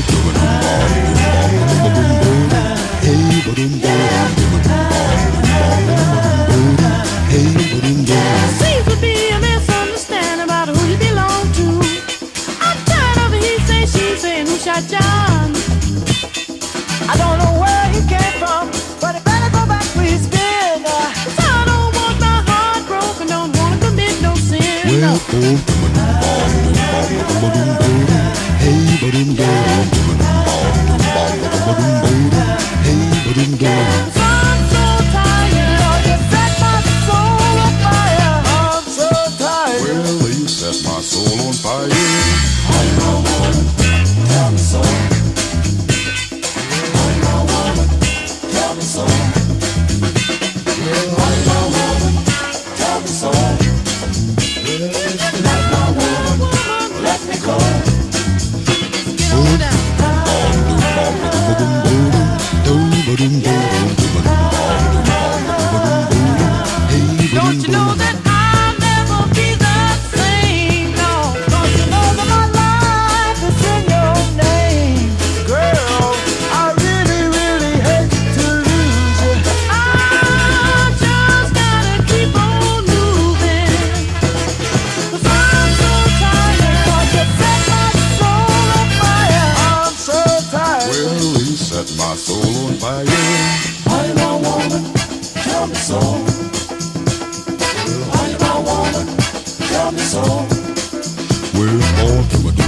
Seems to be a misunderstanding about who you belong to. I'm tired of he say, she say, and who shot John. I don't know where he came from, but he better go back where he's been. 'Cause I don't want my heart broken, don't wanna commit no sin. Well, I'm so tired, oh, you set my soul on fire. I'm so tired. well, you set my soul on fire. Tell me so. I'm my woman, tell me so. I'm my woman, tell me so. Let my woman, let me go. Get on down. Don't you know that I'll never be the same? No, don't you know that my life is in your name? Girl, I really, really hate to lose you. I just gotta keep on moving. 'Cause I'm so tired, 'cause you set my soul on fire. I'm so tired. Well, you set my soul on fire. I'm a woman, tell me so. I'm a woman, tell me so. We're all